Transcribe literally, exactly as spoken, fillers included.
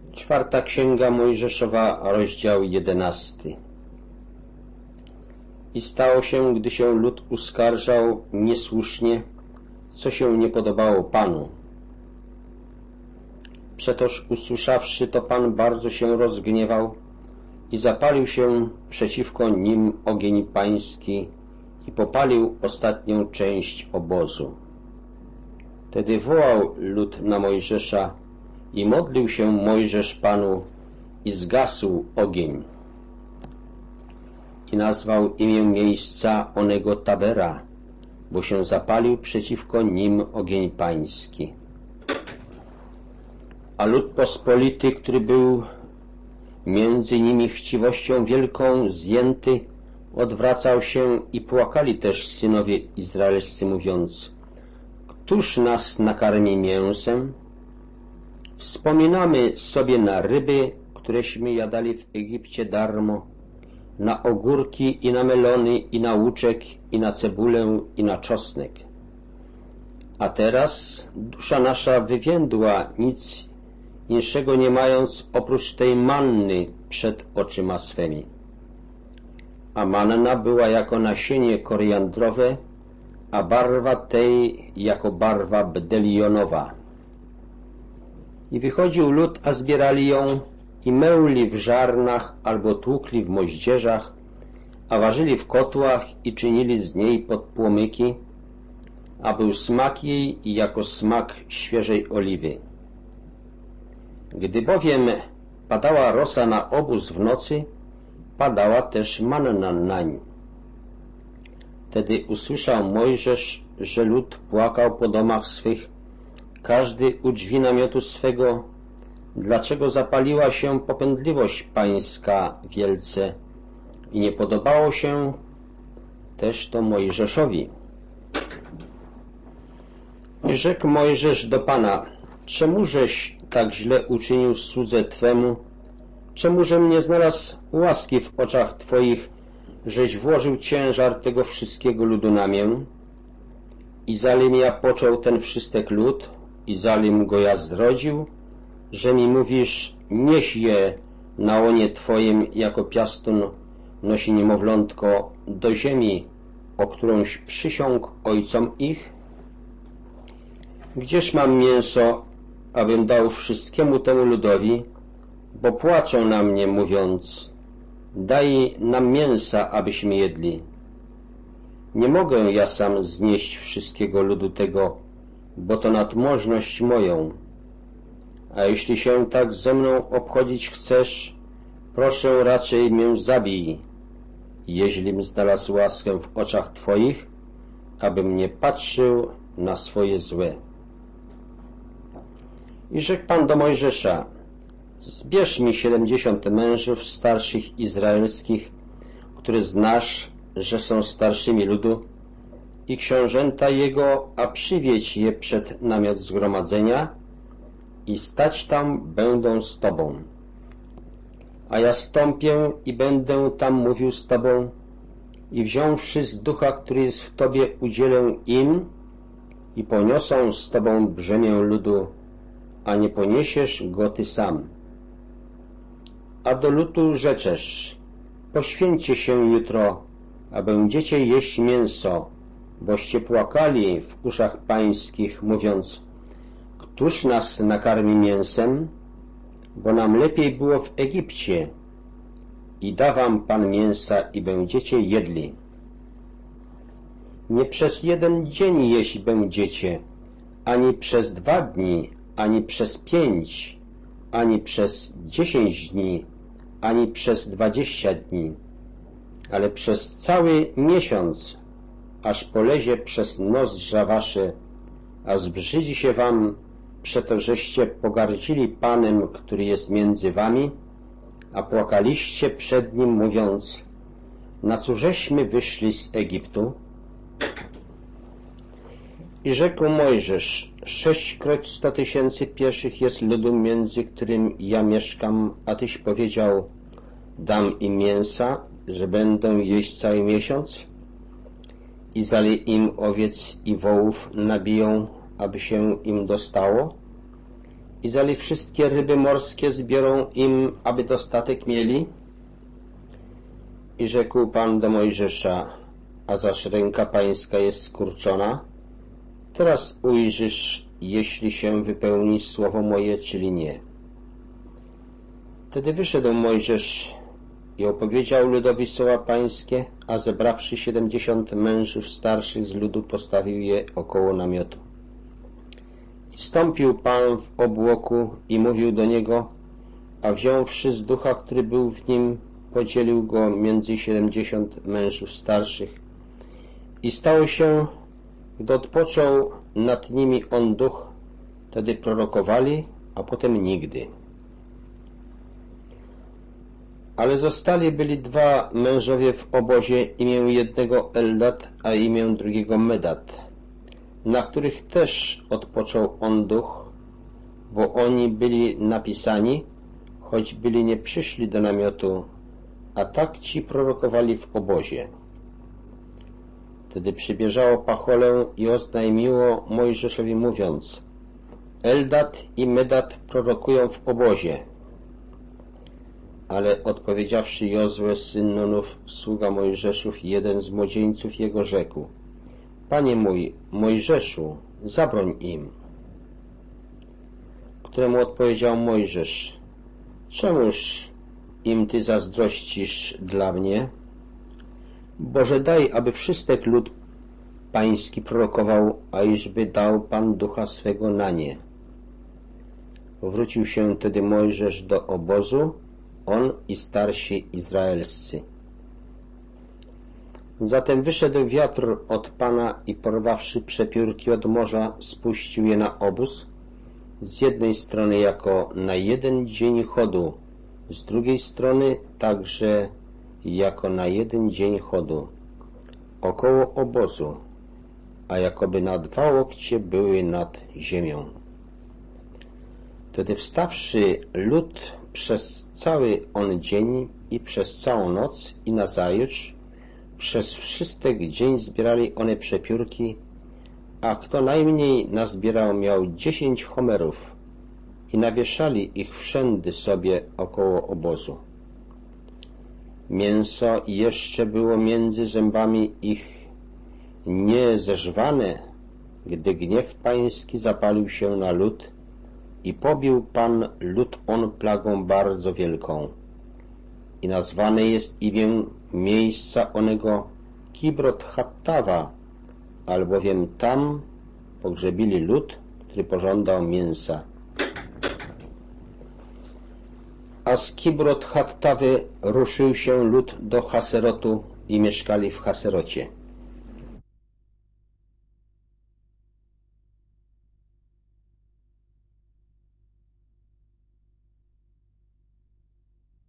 Czwarta Księga Mojżeszowa, rozdział jedenasty. I stało się, gdy się lud uskarżał niesłusznie, co się nie podobało Panu. Przetoż usłyszawszy to, Pan bardzo się rozgniewał i zapalił się przeciwko nim ogień pański i popalił ostatnią część obozu. Wtedy wołał lud na Mojżesza i modlił się Mojżesz Panu i zgasł ogień. I nazwał imię miejsca onego Tabera, bo się zapalił przeciwko nim ogień pański. A lud pospolity, który był między nimi chciwością wielką zjęty, odwracał się i płakali też synowie izraelscy, mówiąc: Któż nas nakarmi mięsem? Wspominamy sobie na ryby, któreśmy jadali w Egipcie darmo, na ogórki i na melony i na łuczek i na cebulę i na czosnek. A teraz dusza nasza wywiędła, nic inszego nie mając oprócz tej manny przed oczyma swymi. A manna była jako nasienie koriandrowe, a barwa tej jako barwa bdelionowa. I wychodził lud, a zbierali ją i mełli w żarnach albo tłukli w moździerzach, a ważyli w kotłach i czynili z niej podpłomyki, a był smak jej jako smak świeżej oliwy. Gdy bowiem padała rosa na obóz w nocy, padała też manna nań. Wtedy usłyszał Mojżesz, że lud płakał po domach swych, każdy u drzwi namiotu swego, dlaczego zapaliła się popędliwość pańska wielce i nie podobało się też to Mojżeszowi. I rzekł Mojżesz do Pana: Czemużeś tak źle uczynił słudze Twemu? Czemużem nie znalazł łaski w oczach Twoich, żeś włożył ciężar tego wszystkiego ludu na mię? I zalim ja począł ten wszystek lud, i zalim go ja zrodził, że mi mówisz: nieś je na łonie Twoim jako piastun nosi niemowlątko do ziemi, o którąś przysiągł ojcom ich? Gdzież mam mięso, abym dał wszystkiemu temu ludowi, bo płaczą na mnie, mówiąc: daj nam mięsa, abyśmy jedli. Nie mogę ja sam znieść wszystkiego ludu tego, bo to nadmożność moją. A jeśli się tak ze mną obchodzić chcesz, proszę raczej mię zabij, jeźlim znalazł łaskę w oczach Twoich, abym nie patrzył na swoje złe. I rzekł Pan do Mojżesza: zbierz mi siedemdziesiąt mężów starszych izraelskich, których znasz, że są starszymi ludu, i książęta jego, a przywiedź je przed namiot zgromadzenia i stać tam będą z Tobą. A ja stąpię i będę tam mówił z Tobą i wziąwszy z ducha, który jest w Tobie, udzielę im i poniosą z Tobą brzemię ludu, a nie poniesiesz go Ty sam. A do ludu rzeczesz: poświęćcie się jutro, a będziecie jeść mięso, boście płakali w uszach pańskich, mówiąc: któż nas nakarmi mięsem? Bo nam lepiej było w Egipcie. I da wam Pan mięsa i będziecie jedli. Nie przez jeden dzień jeść będziecie, ani przez dwa dni, ani przez pięć, ani przez dziesięć dni, ani przez dwadzieścia dni, ale przez cały miesiąc, aż polezie przez nozdrza wasze, a zbrzydzi się wam, przeto żeście pogardzili Panem, który jest między wami, a płakaliście przed Nim, mówiąc: na cóżeśmy wyszli z Egiptu? I rzekł Mojżesz: sześćkroć sto tysięcy pieszych jest ludu, między którym ja mieszkam, a Tyś powiedział: dam im mięsa, że będą jeść cały miesiąc? I zali im owiec i wołów nabiją, aby się im dostało? i zali wszystkie ryby morskie zbiorą im, aby dostatek mieli? I rzekł Pan do Mojżesza: a zaż ręka pańska jest skurczona? Teraz ujrzysz, jeśli się wypełni słowo moje, czyli nie. Wtedy wyszedł Mojżesz i opowiedział ludowi słowa pańskie, a zebrawszy siedemdziesiąt mężów starszych z ludu, postawił je około namiotu. I stąpił Pan w obłoku i mówił do niego, a wziąwszy z ducha, który był w nim, podzielił go między siedemdziesiąt mężów starszych. I stało się, gdy odpoczął nad nimi on duch, wtedy prorokowali, a potem nigdy. Ale zostali byli dwa mężowie w obozie, imię jednego Eldad, a imię drugiego Medad, na których też odpoczął on duch, bo oni byli napisani, choć byli nie przyszli do namiotu, a tak ci prorokowali w obozie. Wtedy przybieżało Pacholę i oznajmiło Mojżeszowi, mówiąc: Eldad i Medad prorokują w obozie. Ale odpowiedziawszy Jozue, syn Nunów, sługa Mojżeszów, jeden z młodzieńców jego, rzekł: Panie mój, Mojżeszu, zabroń im. Któremu odpowiedział Mojżesz: czemuż im ty zazdrościsz dla mnie? Boże, daj, aby wszystek lud pański prorokował, a iżby dał Pan ducha swego na nie. Wrócił się tedy Mojżesz do obozu, on i starsi izraelscy. Zatem wyszedł wiatr od Pana i porwawszy przepiórki od morza, spuścił je na obóz, z jednej strony jako na jeden dzień chodu, z drugiej strony także jako na jeden dzień chodu, około obozu, a jakoby na dwa łokcie były nad ziemią. Wtedy wstawszy lud przez cały on dzień i przez całą noc i nazajutrz, przez wszystek dzień zbierali one przepiórki, a kto najmniej nazbierał, miał dziesięć homerów i nawieszali ich wszędy sobie około obozu. Mięso jeszcze było między zębami ich nie zeżwane, gdy gniew pański zapalił się na lud i pobił Pan lud on plagą bardzo wielką. I nazwane jest imię miejsca onego Kibrot Hattawa, albowiem tam pogrzebili lud, który pożądał mięsa. A z Kibrot Hattawy ruszył się lud do Haserotu i mieszkali w Haserocie.